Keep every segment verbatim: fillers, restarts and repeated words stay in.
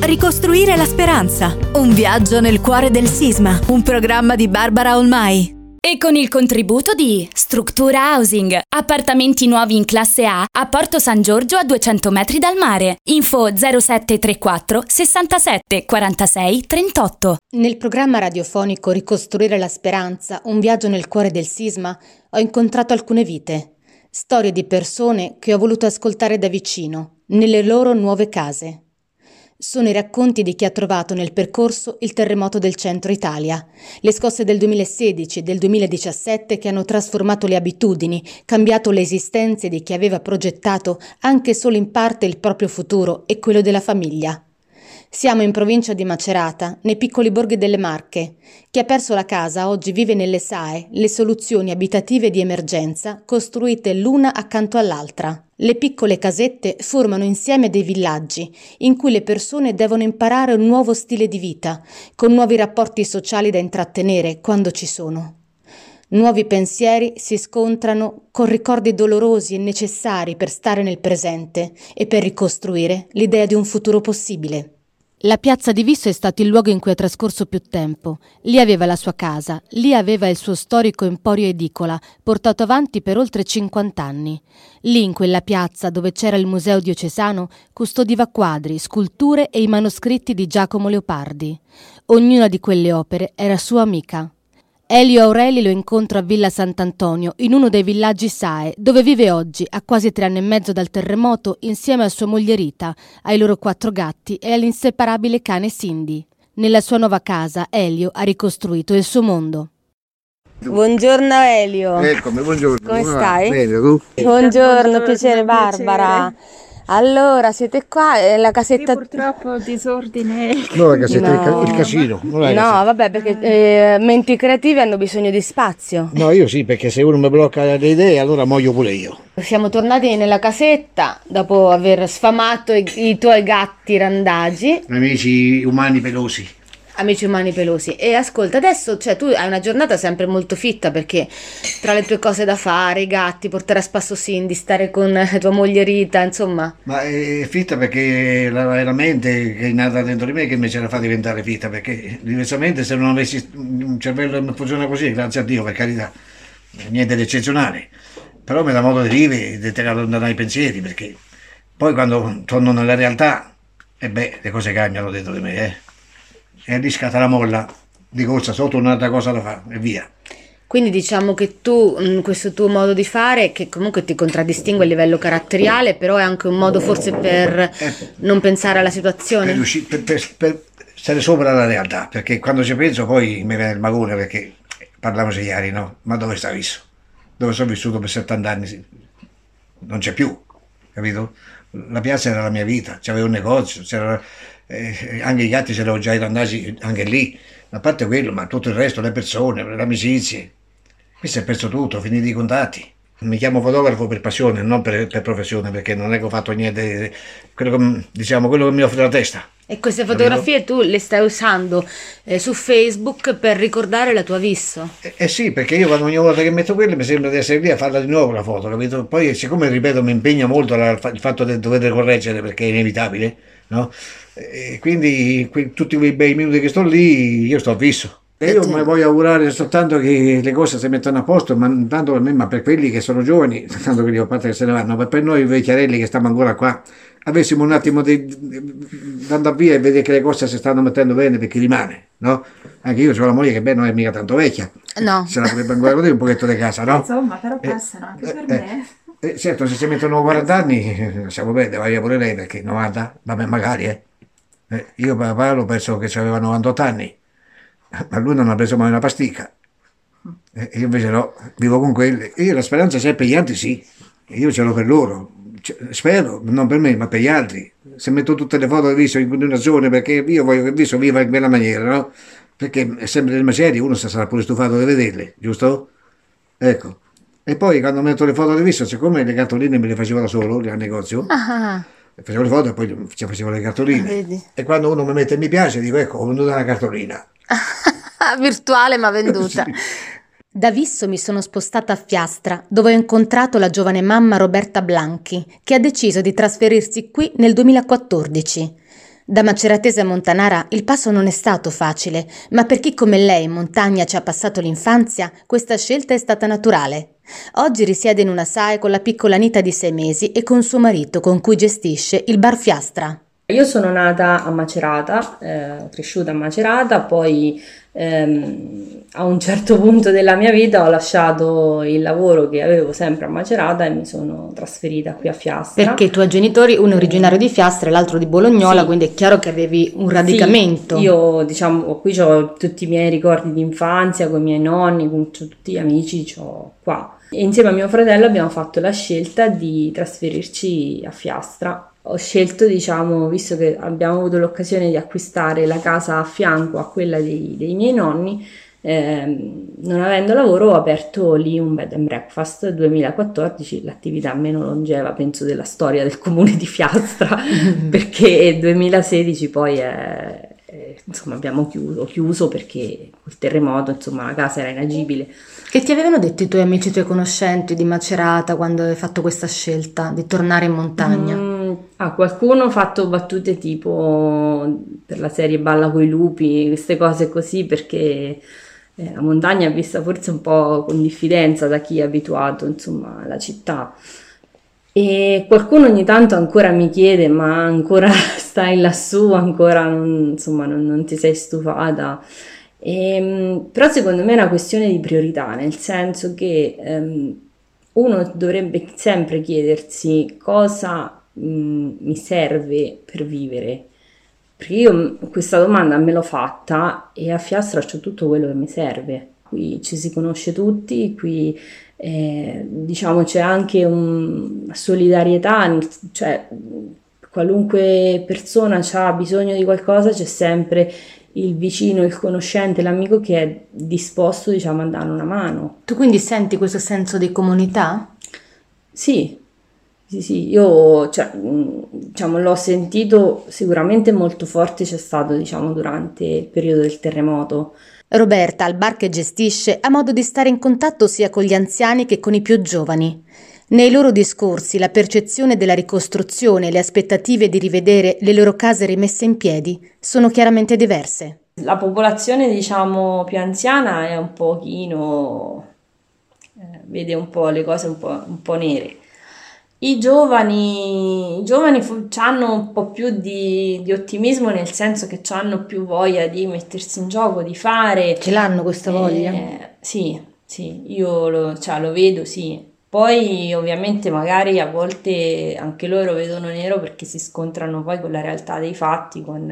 Ricostruire la speranza. Un viaggio nel cuore del sisma. Un programma di Barbara Olmai. E con il contributo di Struttura Housing, appartamenti nuovi in classe A a Porto San Giorgio a duecento metri dal mare. Info zero sette tre quattro sessantasette quarantasei trentotto. Nel programma radiofonico Ricostruire la speranza, un viaggio nel cuore del sisma, ho incontrato alcune vite, storie di persone che ho voluto ascoltare da vicino, nelle loro nuove case. Sono i racconti di chi ha trovato nel percorso il terremoto del centro Italia, le scosse del duemilasedici e del duemiladiciassette che hanno trasformato le abitudini, cambiato le esistenze di chi aveva progettato anche solo in parte il proprio futuro e quello della famiglia. Siamo in provincia di Macerata, nei piccoli borghi delle Marche. Chi ha perso la casa oggi vive nelle S A E, le soluzioni abitative di emergenza costruite l'una accanto all'altra. Le piccole casette formano insieme dei villaggi in cui le persone devono imparare un nuovo stile di vita, con nuovi rapporti sociali da intrattenere quando ci sono. Nuovi pensieri si scontrano con ricordi dolorosi e necessari per stare nel presente e per ricostruire l'idea di un futuro possibile. La piazza di Visso è stato il luogo in cui ha trascorso più tempo. Lì aveva la sua casa, lì aveva il suo storico emporio edicola, portato avanti per oltre cinquanta anni. Lì, in quella piazza dove c'era il museo diocesano, custodiva quadri, sculture e i manoscritti di Giacomo Leopardi. Ognuna di quelle opere era sua amica. Elio Aureli lo incontro a Villa Sant'Antonio, in uno dei villaggi S A E, dove vive oggi, a quasi tre anni e mezzo dal terremoto, insieme a sua moglie Rita, ai loro quattro gatti e all'inseparabile cane Cindy. Nella sua nuova casa, Elio ha ricostruito il suo mondo. Buongiorno Elio. Eccomi, buongiorno. Come stai? Bene, tu? Buongiorno, piacere Barbara. Allora, siete qua, è la casetta... Sì, purtroppo disordine. No, la casetta, No. il, ca- il casino. Non è No, casino. vabbè, perché eh, menti creative hanno bisogno di spazio. No, io sì, perché se uno mi blocca le idee, allora muoio pure io. Siamo tornati nella casetta dopo aver sfamato i, i tuoi gatti randagi, Amici umani pelosi. amici umani pelosi. E ascolta, adesso cioè, tu hai una giornata sempre molto fitta perché tra le tue cose da fare, i gatti, portare a spasso Cindy, stare con tua moglie Rita, insomma... Ma è fitta perché la, è la mente che è nata dentro di me che mi ce la fa diventare fitta, perché diversamente se non avessi un cervello che mi funziona così, grazie a Dio, per carità, niente di eccezionale. Però mi dà modo di vivere, di tenere lontano i pensieri, perché poi quando torno nella realtà, e beh, le cose cambiano dentro di me, eh. E lì scatta la molla di corsa, sotto un'altra cosa da fare e via. Quindi diciamo che tu, mh, questo tuo modo di fare, che comunque ti contraddistingue a livello caratteriale, però è anche un modo forse per Eh, non pensare alla situazione. per, riusci- per, per, per stare sopra la realtà, perché quando ci penso poi mi viene il magone, perché parliamoci chiari, no? Ma dove sta visto? Dove sono vissuto per settanta anni? Sì. Non c'è più, capito? La piazza era la mia vita, c'avevo un negozio, c'era, eh, anche i gatti ce li ho già andati anche lì, a parte quello, ma tutto il resto, le persone, le amicizie, qui si è perso tutto, finiti i contatti. Mi chiamo fotografo per passione, non per, per professione, perché non è che ho fatto niente, quello che, diciamo, quello che mi offre la testa. E queste fotografie tu le stai usando eh, su Facebook per ricordare la tua Visso. Eh, eh sì, perché io quando ogni volta che metto quello mi sembra di essere lì a farla di nuovo la foto, capito? Poi siccome, ripeto, mi impegna molto la- il fatto di dover correggere perché è inevitabile, no? E quindi que- tutti quei bei minuti che sto lì, io sto fisso. E io mi voglio augurare soltanto che le cose si mettano a posto, ma non tanto per me, ma per quelli che sono giovani, tanto quelli a parte che se ne vanno, ma per noi vecchiarelli che stiamo ancora qua, avessimo un attimo di, di andare via e vedere che le cose si stanno mettendo bene per chi rimane, no? Anche io ho la moglie che beh, non è mica tanto vecchia, No. se la potrebbe ancora godere un pochetto di casa, no? Insomma, però Eh, passano anche per eh, me. eh, certo, se si mettono quaranta anni, eh, siamo bene, vai via pure lei perché novanta, vabbè magari, eh. Eh, io papà lo penso che aveva novantotto anni, ma lui non ha preso mai una pasticca. Eh, io invece no, vivo con quelli. Io la speranza c'è per gli altri, sì, io ce l'ho per loro. Cioè, spero, non per me, ma per gli altri. Se metto tutte le foto di Viso in continuazione, perché io voglio che Viso viva in quella maniera, no? Perché è sempre delle macerie, uno si sarà pure stufato di vederle, giusto? Ecco. E poi quando metto le foto di Viso, siccome le cartoline me le facevo da solo lì al negozio, Ah, facevo le foto e poi ci facevo le cartoline. vedi. E quando uno mi mette mi piace, dico ecco, ho venduto una cartolina. virtuale ma venduta. Da Visso mi sono spostata a Fiastra, dove ho incontrato la giovane mamma Roberta Blanchi, che ha deciso di trasferirsi qui nel duemilaquattordici. Da maceratese a montanara il passo non è stato facile, ma per chi come lei in montagna ci ha passato l'infanzia, questa scelta è stata naturale. Oggi risiede in una S A E con la piccola Anita di sei mesi e con suo marito, con cui gestisce il bar Fiastra. Io sono nata a Macerata, eh, cresciuta a Macerata, poi ehm, a un certo punto della mia vita ho lasciato il lavoro che avevo sempre a Macerata e mi sono trasferita qui a Fiastra. Perché i tuoi genitori, uno è originario di Fiastra e l'altro di Bolognola, sì. Quindi è chiaro che avevi un radicamento. Sì, io diciamo, qui ho tutti i miei ricordi di infanzia, con i miei nonni, con tutti gli amici, c'ho qua. E insieme a mio fratello abbiamo fatto la scelta di trasferirci a Fiastra. Ho scelto, diciamo, visto che abbiamo avuto l'occasione di acquistare la casa a fianco a quella dei, dei miei nonni, ehm, non avendo lavoro ho aperto lì un bed and breakfast. duemilaquattordici, l'attività meno longeva penso della storia del comune di Fiastra, perché duemilasedici poi è, è, insomma abbiamo chiuso, chiuso perché col terremoto insomma la casa era inagibile. Che ti avevano detto i tuoi amici, i tuoi conoscenti di Macerata quando hai fatto questa scelta di tornare in montagna? Mm, ah, qualcuno ha fatto battute tipo per la serie Balla coi lupi, queste cose così, perché eh, la montagna è vista forse un po' con diffidenza da chi è abituato insomma alla città. E qualcuno ogni tanto ancora mi chiede: ma ancora stai lassù, ancora non, insomma non, non ti sei stufata? E, però secondo me è una questione di priorità, nel senso che um, uno dovrebbe sempre chiedersi cosa um, mi serve per vivere, perché io questa domanda me l'ho fatta e a Fiastra c'ho tutto quello che mi serve. Qui ci si conosce tutti, qui eh, diciamo c'è anche una solidarietà, cioè qualunque persona ha bisogno di qualcosa c'è sempre il vicino, il conoscente, l'amico che è disposto, diciamo, a dare una mano. Tu quindi senti questo senso di comunità? Sì, sì, sì, io cioè, diciamo, l'ho sentito sicuramente molto forte, c'è stato, diciamo, durante il periodo del terremoto. Roberta, al bar che gestisce, ha modo di stare in contatto sia con gli anziani che con i più giovani. Nei loro discorsi la percezione della ricostruzione e le aspettative di rivedere le loro case rimesse in piedi sono chiaramente diverse. La popolazione, diciamo, più anziana è un pochino, eh, vede un po' le cose un po', un po' nere. I giovani, i giovani hanno un po' più di, di ottimismo, nel senso che hanno più voglia di mettersi in gioco, di fare. Ce l'hanno questa voglia? Eh, sì, sì, io lo, cioè, lo vedo, sì. Poi ovviamente magari a volte anche loro vedono nero perché si scontrano poi con la realtà dei fatti, con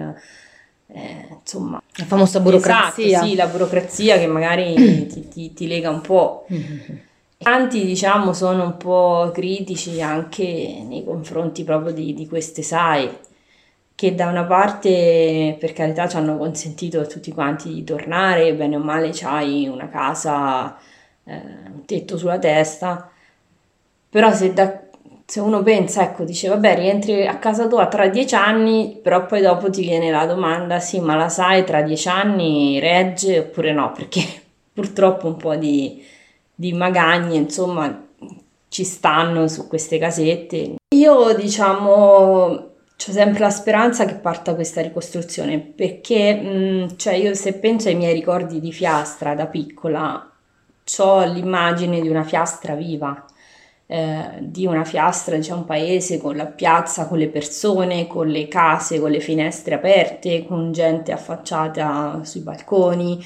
eh, insomma la famosa burocrazia. Esatto, sì, la burocrazia che magari ti, ti, ti lega un po'. Tanti, diciamo, sono un po' critici anche nei confronti proprio di, di queste S A E, che da una parte per carità ci hanno consentito a tutti quanti di tornare, bene o male c'hai una casa, eh, un tetto sulla testa. Però se, da, se uno pensa, ecco, dice vabbè rientri a casa tua tra dieci anni, però poi dopo ti viene la domanda, sì ma la S A E tra dieci anni regge oppure no, perché purtroppo un po' di, di magagne insomma ci stanno su queste casette. Io diciamo ho sempre la speranza che parta questa ricostruzione, perché mh, cioè io se penso ai miei ricordi di Fiastra da piccola, ho l'immagine di una Fiastra viva. Eh, di una Fiastra, diciamo, un paese con la piazza, con le persone, con le case, con le finestre aperte, con gente affacciata sui balconi.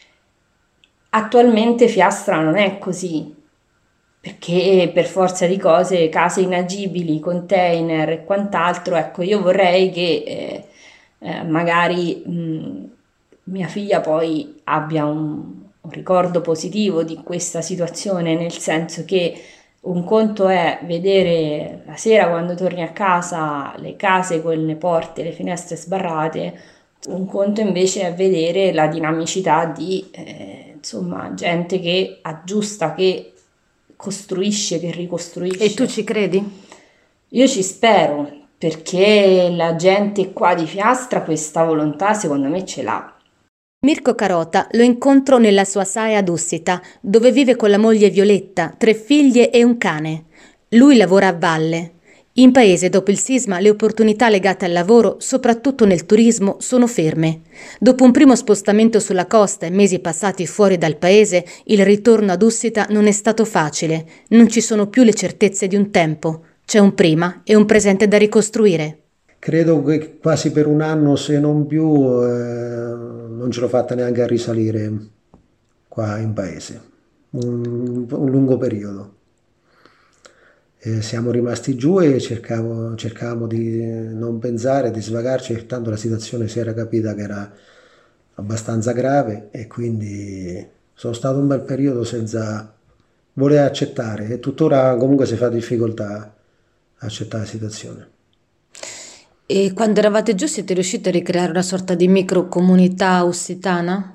Attualmente Fiastra non è così, perché per forza di cose, case inagibili, container e quant'altro, ecco, io vorrei che eh, eh, magari mh, mia figlia poi abbia un, un ricordo positivo di questa situazione, nel senso che un conto è vedere la sera quando torni a casa le case con le porte, le finestre sbarrate, un conto invece è vedere la dinamicità di eh, insomma gente che aggiusta, che costruisce, che ricostruisce. E tu ci credi? Io ci spero, perché la gente qua di Fiastra questa volontà secondo me ce l'ha. Mirko Carota lo incontro nella sua S A E ad Ussita, dove vive con la moglie Violetta, tre figlie e un cane. Lui lavora a valle. In paese, dopo il sisma, le opportunità legate al lavoro, soprattutto nel turismo, sono ferme. Dopo un primo spostamento sulla costa e mesi passati fuori dal paese, il ritorno ad Ussita non è stato facile. Non ci sono più le certezze di un tempo. C'è un prima e un presente da ricostruire. Credo che quasi per un anno, se non più, eh, non ce l'ho fatta neanche a risalire qua in paese. Un, un lungo periodo. Eh, siamo rimasti giù e cercavo, cercavamo di non pensare, di svagarci, tanto la situazione si era capita che era abbastanza grave e quindi sono stato un bel periodo senza voler accettare e tuttora comunque si fa difficoltà a accettare la situazione. E quando eravate giù siete riusciti a ricreare una sorta di microcomunità ussitana?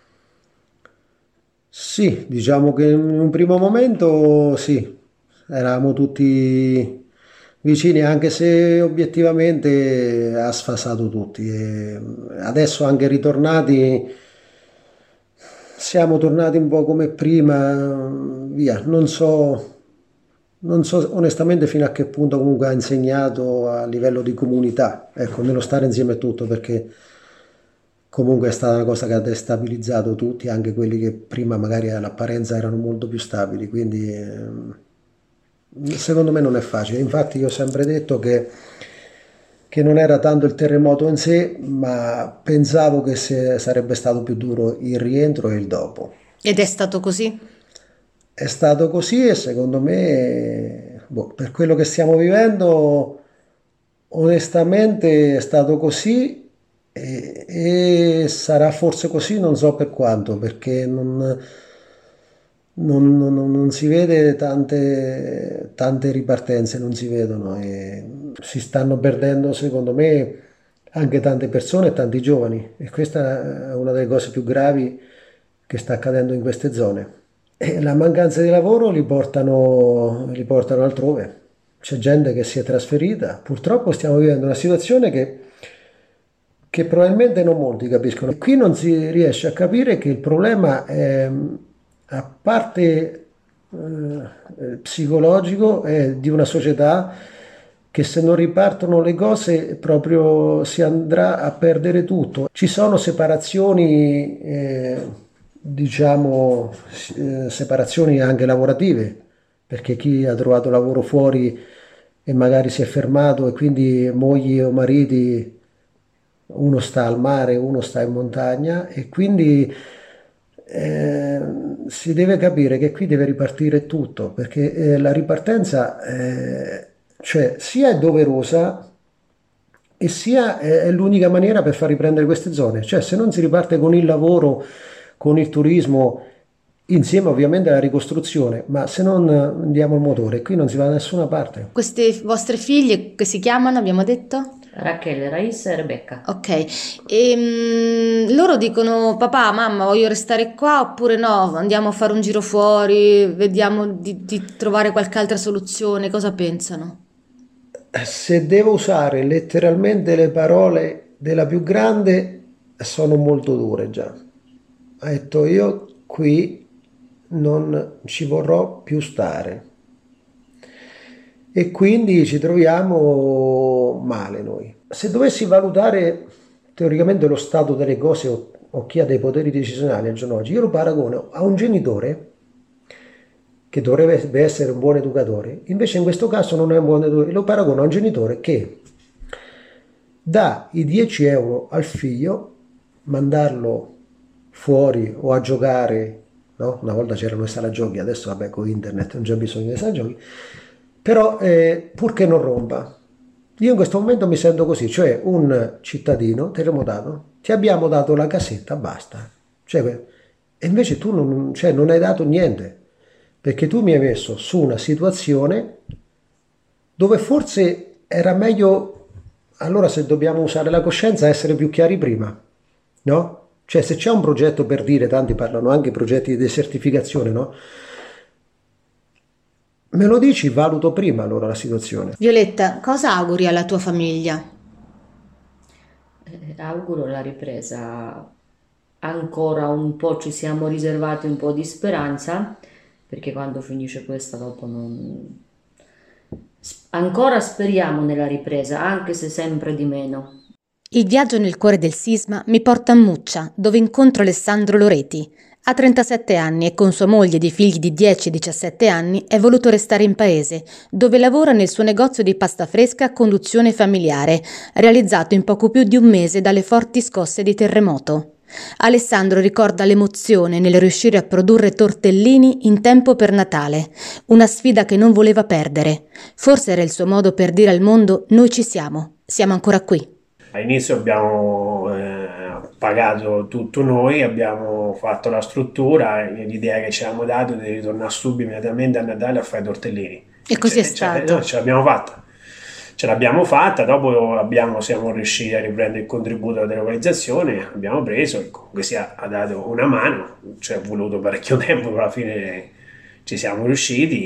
Sì, diciamo che in un primo momento sì. Eravamo tutti vicini, anche se obiettivamente ha sfasato tutti. E adesso anche ritornati, siamo tornati un po' come prima, via. Non so, non so onestamente fino a che punto comunque ha insegnato a livello di comunità, ecco, nello stare insieme a tutto, perché comunque è stata una cosa che ha destabilizzato tutti, anche quelli che prima magari all'apparenza erano molto più stabili, quindi... ehm, secondo me non è facile, infatti io ho sempre detto che, che non era tanto il terremoto in sé, ma pensavo che se, sarebbe stato più duro il rientro e il dopo. Ed è stato così? È stato così e secondo me, boh, per quello che stiamo vivendo, onestamente è stato così e, e sarà forse così, non so per quanto, perché non... Non, non- non si vede tante, tante ripartenze, non si vedono e si stanno perdendo secondo me anche tante persone e tanti giovani e questa è una delle cose più gravi che sta accadendo in queste zone. E la mancanza di lavoro li portano, li portano altrove. C'è gente che si è trasferita. Purtroppo stiamo vivendo una situazione che, che probabilmente non molti capiscono. Qui non si riesce a capire che il problema è, a parte eh, psicologico, è di una società che se non ripartono le cose proprio si andrà a perdere tutto. Ci sono separazioni, eh, diciamo, eh, separazioni anche lavorative, perché chi ha trovato lavoro fuori e magari si è fermato e quindi mogli o mariti, uno sta al mare, uno sta in montagna e quindi eh, si deve capire che qui deve ripartire tutto, perché eh, la ripartenza eh, cioè, sia è doverosa e sia è, è l'unica maniera per far riprendere queste zone. Cioè, se non si riparte con il lavoro, con il turismo, insieme ovviamente alla ricostruzione, ma se non diamo il motore, qui non si va da nessuna parte. Queste vostre figlie che si chiamano, abbiamo detto? Rachele, Raissa e Rebecca. Ok, e mm, loro dicono papà, mamma, voglio restare qua oppure no, andiamo a fare un giro fuori, vediamo di, di trovare qualche altra soluzione, cosa pensano? Se devo usare letteralmente le parole della più grande, sono molto dure già. Ha detto io qui non ci vorrò più stare. E quindi ci troviamo male noi. Se dovessi valutare teoricamente lo stato delle cose o, o chi ha dei poteri decisionali al giorno d'oggi, io lo paragono a un genitore che dovrebbe essere un buon educatore, invece in questo caso non è un buon educatore, lo paragono a un genitore che dà i dieci euro al figlio, mandarlo fuori o a giocare, no? Una volta c'erano le sale giochi, adesso vabbè con internet non c'è bisogno di sale giochi, però eh, purché non rompa. Io in questo momento mi sento così, cioè un cittadino terremotato, ti abbiamo dato la casetta, basta. Cioè, e invece tu non, cioè, non hai dato niente, perché tu mi hai messo su una situazione dove forse era meglio, allora se dobbiamo usare la coscienza, essere più chiari prima, no? Cioè se c'è un progetto, per dire, tanti parlano anche di progetti di desertificazione, no? Me lo dici, valuto prima allora la situazione. Violetta, cosa auguri alla tua famiglia? Eh, auguro la ripresa. Ancora un po' ci siamo riservati un po' di speranza, perché quando finisce questa dopo non, Ancora speriamo nella ripresa, anche se sempre di meno. Il viaggio nel cuore del sisma mi porta a Muccia, dove incontro Alessandro Loreti. Ha trentasette anni e con sua moglie di figli di dieci e diciassette anni è voluto restare in paese, dove lavora nel suo negozio di pasta fresca a conduzione familiare, realizzato in poco più di un mese dalle forti scosse di terremoto. Alessandro ricorda l'emozione nel riuscire a produrre tortellini in tempo per Natale, una sfida che non voleva perdere. Forse era il suo modo per dire al mondo: noi ci siamo, siamo ancora qui. All'inizio abbiamo eh, pagato tutto noi, abbiamo fatto la struttura, l'idea che ci avevamo dato di ritornare subito immediatamente a Natale a fare i tortellini. E così è stato. No, ce l'abbiamo fatta. Ce l'abbiamo fatta, dopo abbiamo, siamo riusciti a riprendere il contributo della delocalizzazione, abbiamo preso, e comunque sia, ha dato una mano, ci è voluto parecchio tempo, però alla fine ci siamo riusciti.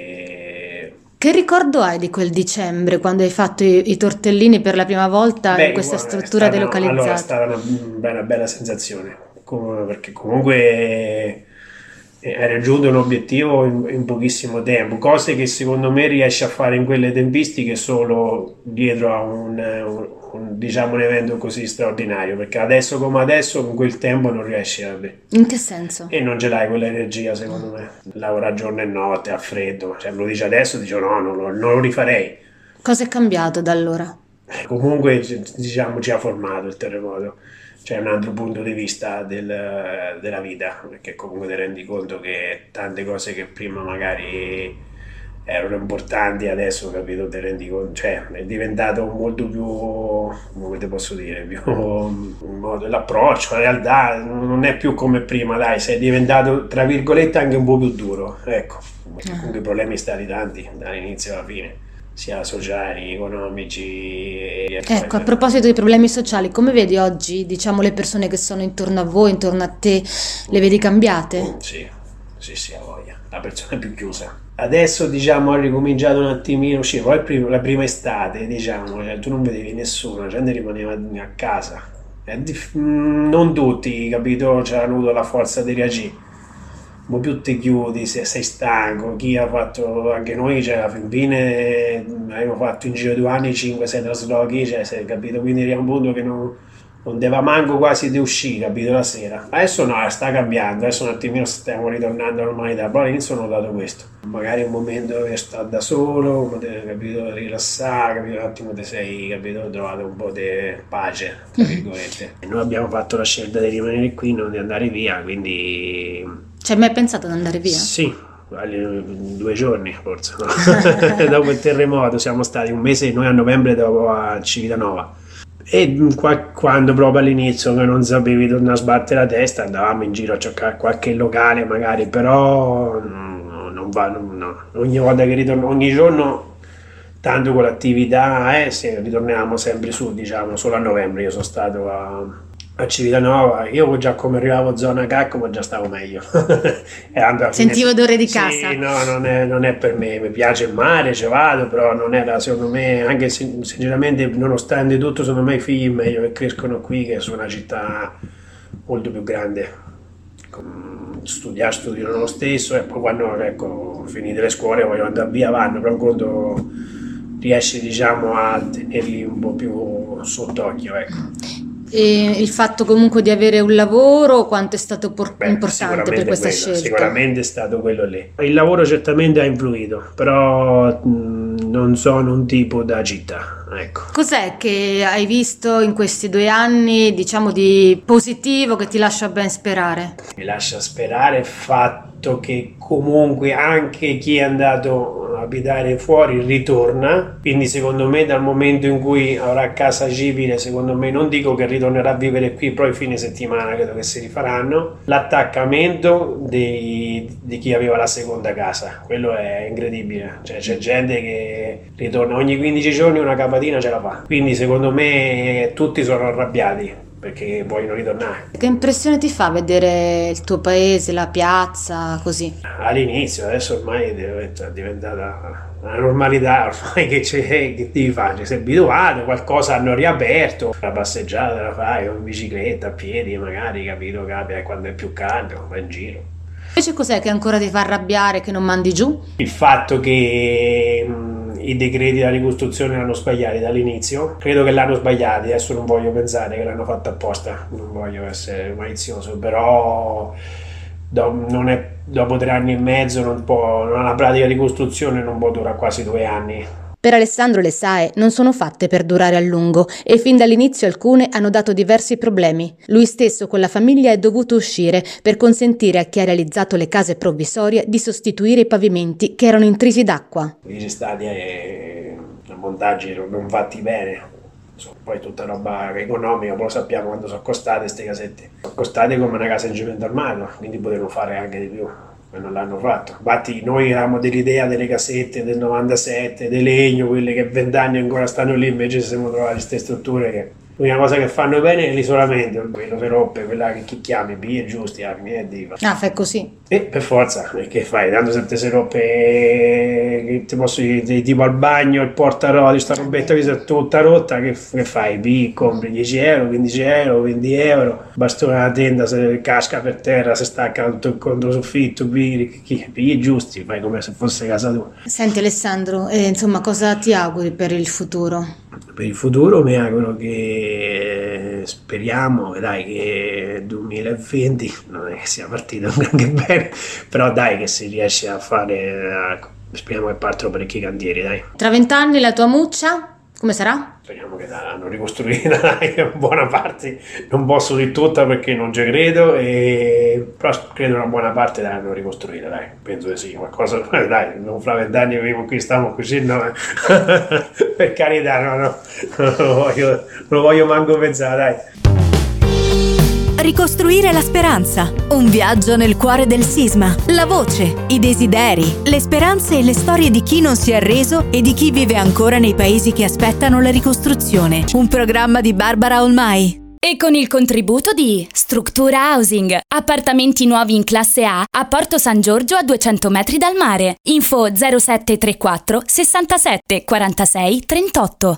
E... Che ricordo hai di quel dicembre, quando hai fatto i, i tortellini per la prima volta Beh, in questa struttura stata, delocalizzata? Allora è stata una, una bella sensazione, perché comunque... era giunto un obiettivo in, in pochissimo tempo, cose che secondo me riesce a fare in quelle tempistiche solo dietro a un, un, un, diciamo, un evento così straordinario, perché adesso come adesso con quel tempo non riesci a avere. In che senso? E non ce l'hai quell'energia, secondo me. Lavora giorno e notte a freddo, cioè, me lo dice adesso, dico no, non lo, non lo rifarei. Cosa è cambiato da allora? Comunque diciamo ci ha formato il terremoto. C'è un altro punto di vista del, della vita, perché comunque ti rendi conto che tante cose che prima magari erano importanti adesso, capito, ti rendi conto, cioè è diventato molto più, come te posso dire, più un modo, l'approccio, la realtà non è più come prima, dai, sei diventato tra virgolette anche un po' più duro, ecco, comunque i problemi stati tanti dall'inizio alla fine, sia sociali, economici. E ecco, a proposito dei problemi sociali, come vedi oggi, diciamo, le persone che sono intorno a voi, intorno a te, le vedi cambiate? Sì, sì, sì, ha voglia, la persona è più chiusa. Adesso, diciamo, ha ricominciato un attimino a uscire, poi prima, la prima estate, diciamo, cioè, tu non vedevi nessuno, la gente rimaneva a casa. È dif- non tutti, capito, c'hanno avuto la forza di reagire. Un po' più ti chiudi, se sei stanco, chi ha fatto, anche noi, cioè, alla fine abbiamo fatto in giro due anni cinque sei traslochi, cioè, sei, capito, quindi era un punto che non, non deve manco quasi di uscire, capito, la sera. Adesso no, sta cambiando, adesso un attimino stiamo ritornando alla normalità, però all'inizio ho notato questo. Magari un momento dove sta da solo, capito, rilassare, capito, un attimo ti sei, capito, trovato un po' di pace, tra virgolette. E noi abbiamo fatto la scelta di rimanere qui, non di andare via, quindi... Ci hai mai pensato ad andare via? Sì, due giorni forse, no? Dopo il terremoto siamo stati un mese, noi a novembre dopo a Civitanova. E qua, quando proprio all'inizio che non sapevi tornare a sbattere la testa, andavamo in giro a giocare a qualche locale magari, però no, non va, no, no. Ogni volta che ritorno, ogni giorno, tanto con l'attività, eh, se ritorniamo sempre su, diciamo, solo a novembre io sono stato a, a Civitanova, io già come arrivavo zona Cacco già stavo meglio. E sentivo odore di sì, casa. No, non è, non è per me, mi piace il mare, ci vado, però non era, secondo me, anche se, sinceramente, nonostante tutto, secondo me i figli è meglio che crescono qui che su una città molto più grande. Studiare, studiano lo stesso, e poi quando, ecco, finite le scuole vogliono andare via, vanno, però quando riesci, diciamo, a tenerli un po' più sott'occhio, ecco. E il fatto comunque di avere un lavoro, quanto è stato por- Beh, importante per questa quello, scelta? Sicuramente è stato quello lì. Il lavoro certamente ha influito, però mh, non sono un tipo da città, ecco. Cos'è che hai visto in questi due anni, diciamo, di positivo che ti lascia ben sperare? Mi lascia sperare il fatto che comunque anche chi è andato a abitare fuori ritorna, quindi secondo me dal momento in cui avrà casa civile, secondo me, non dico che ritornerà a vivere qui, però i fine settimana credo che si rifaranno, l'attaccamento dei, di chi aveva la seconda casa, quello è incredibile, cioè c'è gente che ritorna ogni quindici giorni, una capatina ce la fa, quindi secondo me tutti sono arrabbiati perché vogliono ritornare. Che impressione ti fa vedere il tuo paese, la piazza, così? All'inizio, adesso ormai è diventata una normalità, ormai che, c'è, che devi fare? Sei abituato, qualcosa hanno riaperto, la passeggiata la fai in bicicletta, a piedi magari, capito, capita quando è più caldo, vai in giro. Invece cos'è che ancora ti fa arrabbiare, che non mandi giù? Il fatto che mh, i decreti della ricostruzione l'hanno sbagliati dall'inizio, credo che l'hanno sbagliati, adesso non voglio pensare che l'hanno fatto apposta, non voglio essere malizioso, però do, non è, dopo tre anni e mezzo non può, una pratica di ricostruzione non può durare quasi due anni. Per Alessandro le S A E non sono fatte per durare a lungo e fin dall'inizio alcune hanno dato diversi problemi. Lui stesso con la famiglia è dovuto uscire per consentire a chi ha realizzato le case provvisorie di sostituire i pavimenti che erano intrisi d'acqua. Ci sono stati eh, montaggi non fatti bene, insomma, poi tutta roba economica, poi lo sappiamo quando sono costate queste casette. Sono costate come una casa in cemento armato, quindi potevano fare anche di più. Ma non l'hanno fatto. Infatti noi eravamo dell'idea delle casette del novantasette, di legno, quelle che vent'anni ancora stanno lì, invece ci siamo trovati queste strutture che l'unica cosa che fanno bene è l'isolamento, quello si rompe, quella che chi chiami, bie giusti, ah, e dico. Ah, fai così? E per forza, che fai? Tanto se te si rompe, che ti posso dire, tipo al bagno, il portaroti, sta robetta che è tutta rotta, che, che fai? Bi, compri dieci euro, quindici euro, venti euro, bastone alla tenda, se casca per terra, se stacca tutto il controsoffitto, bi, bi giusti, fai come se fosse casa tua. Senti Alessandro, eh, insomma, cosa ti auguri per il futuro? Per il futuro mi auguro che, speriamo, dai, che duemilaventi non è che sia partito anche bene, però dai che si riesce a fare, speriamo che partano parecchi cantieri, dai. Tra vent'anni la tua muccia come sarà? Speriamo che l'hanno ricostruita, dai, buona parte, non posso dire tutta perché non ci credo, e... però credo una buona parte l'hanno ricostruita, dai, penso di sì, qualcosa, dai, non fra vent'anni vivo qui, stiamo così, no? Per carità, no, no, non lo voglio, non lo voglio manco pensare, dai. Ricostruire la speranza, un viaggio nel cuore del sisma, la voce, i desideri, le speranze e le storie di chi non si è arreso e di chi vive ancora nei paesi che aspettano la ricostruzione. Un programma di Barbara Olmai. E con il contributo di Struttura Housing, appartamenti nuovi in classe A a Porto San Giorgio a duecento metri dal mare. Info zero sette tre quattro sessantasette quarantasei trentotto.